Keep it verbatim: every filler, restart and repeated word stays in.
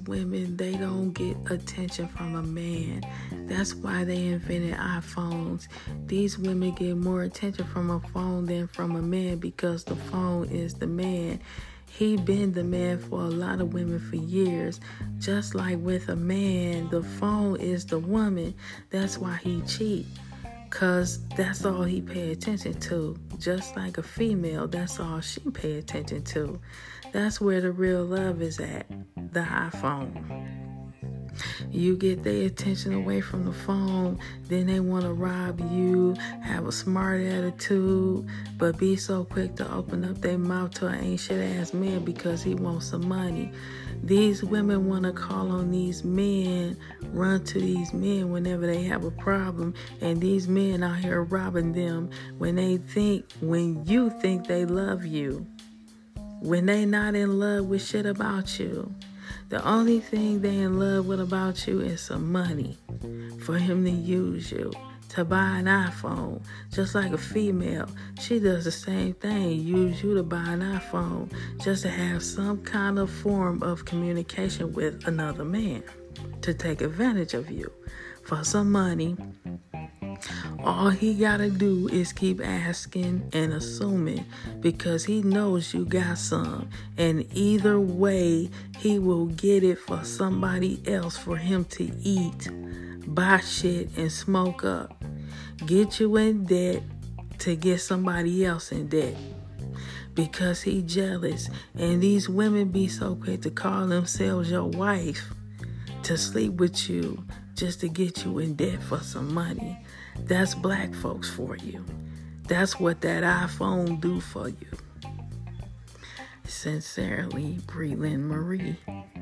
women, they don't get attention from a man. That's why they invented iPhones. These women get more attention from a phone than from a man because the phone is the man. He been the man for a lot of women for years. Just like with a man, the phone is the woman. That's why he cheat. Cause that's all he pay attention to. Just like a female, that's all she pay attention to. That's where the real love is at, the iPhone. You get their attention away from the phone, then they want to rob you, have a smart attitude, but be so quick to open up their mouth to an ain't shit ass man because he wants some money. These women want to call on these men, run to these men whenever they have a problem, and these men out here robbing them when they think, when you think they love you, when they not in love with shit about you. The only thing they in love with about you is some money for him to use you, to buy an iPhone. Just like a female, she does the same thing, use you to buy an iPhone just to have some kind of form of communication with another man, to take advantage of you for some money. All he gotta do is keep asking and assuming because he knows you got some. And either way, he will get it for somebody else for him to eat, buy shit, and smoke up. Get you in debt to get somebody else in debt because he jealous. And these women be so quick to call themselves your wife to sleep with you just to get you in debt for some money. That's black folks for you. That's what that iPhone do for you. Sincerely, Breland Marie.